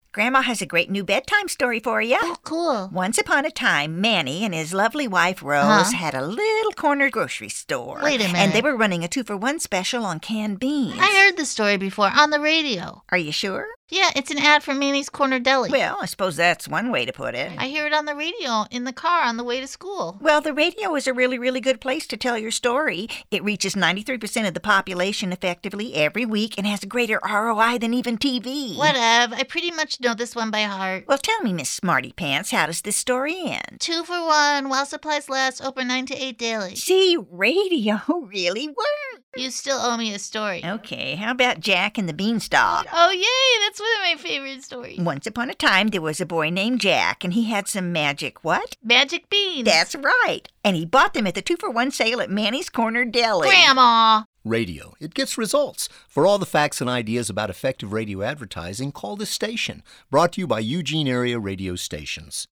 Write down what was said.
Grandma has a great new bedtime story for you. Oh, cool. Once upon a time, Manny and his lovely wife, Rose, had a little corner grocery store. Wait a minute. And they were running a 2-for-1 special on canned beans. I heard the story before on the radio. Are you sure? Yeah, it's an ad for Manny's Corner Deli. Well, I suppose that's one way to put it. I hear it on the radio in the car on the way to school. Well, the radio is a really, really good place to tell your story. It reaches 93% of the population effectively every week and has a greater ROI than even TV. Whatever. I pretty much know this one by heart. Well, tell me, Miss Smarty Pants, how does this story end? 2 for 1, while supplies last, open 9 to 8 daily. See, radio really works. You still owe me a story. Okay, how about Jack and the Beanstalk? Oh, yay! That's one of my favorite stories. Once upon a time, there was a boy named Jack, and he had some magic what? Magic beans. That's right. And he bought them at the 2-for-1 sale at Manny's Corner Deli. Grandma! Radio. It gets results. For all the facts and ideas about effective radio advertising, call this station. Brought to you by Eugene Area Radio Stations.